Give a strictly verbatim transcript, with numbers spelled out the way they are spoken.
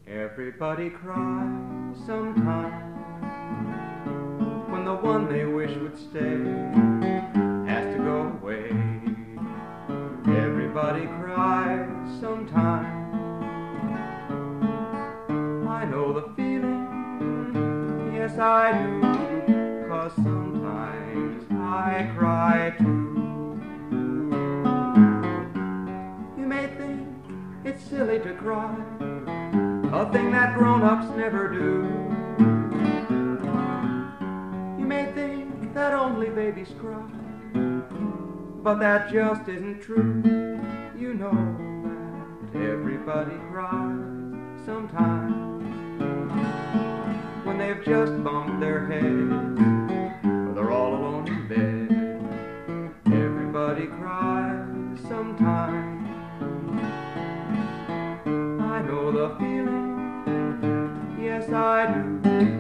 Everybody cries sometimes when the one they wish would stay has to go away. Everybody cries sometimes. I know the feeling, yes I do, 'cause sometimes I cry too. You may think it's silly to cry, a thing that grown-ups never do. You may think that only babies cry, but that just isn't true. You know that everybody cries sometimes when they've just bumped their heads or they're all alone in bed. Everybody cries sometimes. I know the feeling, yes I do.